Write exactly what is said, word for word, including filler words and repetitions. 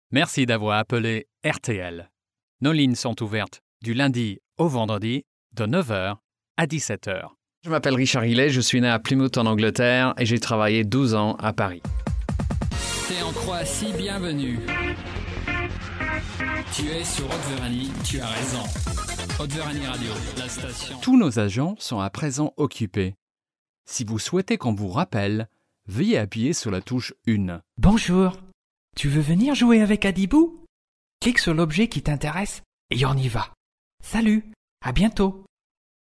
Merci d'avoir appelé R T L. Nos lignes sont ouvertes du lundi au vendredi de neuf heures à dix-sept heures. Je m'appelle Richard Hillet, je suis né à Plymouth en Angleterre et j'ai travaillé douze ans à Paris. T'es en Croatie, bienvenue. Tu es sur Haute-Véranie, tu as raison. Haute-Véranie Radio, la station. Tous nos agents sont à présent occupés. Si vous souhaitez qu'on vous rappelle, veuillez appuyer sur la touche un. Bonjour, tu veux venir jouer avec Adibou ? Clique sur l'objet qui t'intéresse et on y va. Salut, à bientôt.